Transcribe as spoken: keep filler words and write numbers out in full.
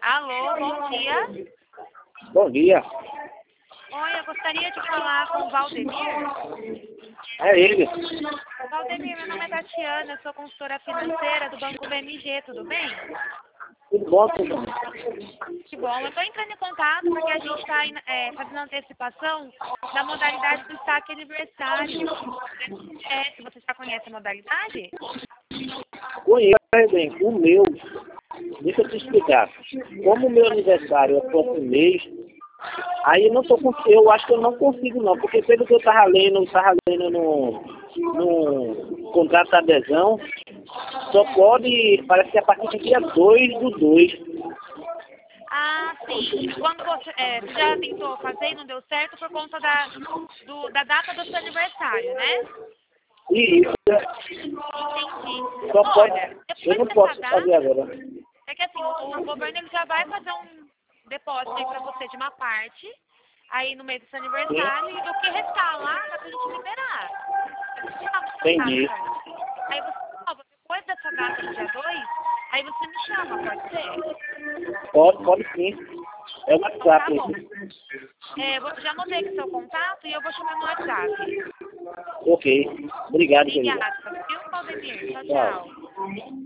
Alô, bom dia. Bom dia. Oi, eu gostaria de falar com o Valdemir. É ele. Valdemir, meu nome é Tatiana, eu sou consultora financeira do Banco B M G, tudo bem? Tudo bom, tudo bom? Que bom, eu estou entrando em contato porque a gente está é, fazendo antecipação da modalidade do saque aniversário. É, se você já conhece a modalidade? Conheço bem. O meu, deixa eu te explicar. Como o meu aniversário é próximo mês, aí eu não tô com, eu acho que eu não consigo não, porque pelo que eu tava lendo, eu tava lendo no, no contrato de adesão, só pode, parece que a partir do dia dois do dois. Ah, sim. Quando você, é, você já tentou fazer e não deu certo por conta da, do, da data do seu aniversário, né? E isso, Entendi. só pode, Olha, eu depois não dessa posso fazer data, agora. é que assim, o, o governo ele já vai fazer um depósito aí pra você de uma parte, aí no meio do seu aniversário, e o que restar lá dá pra gente liberar. Eu vou te dar uma Entendi. carta. Aí você, ó, depois dessa data do dia dois, aí você me chama, pode ser? Pode, pode sim. É o Então tá WhatsApp. bom. É, eu vou- já anotei aqui seu contato e eu vou chamar no WhatsApp. Ok. Obrigado, querida. Obrigada, viu, Valdemir? Tchau, Tchau. tchau.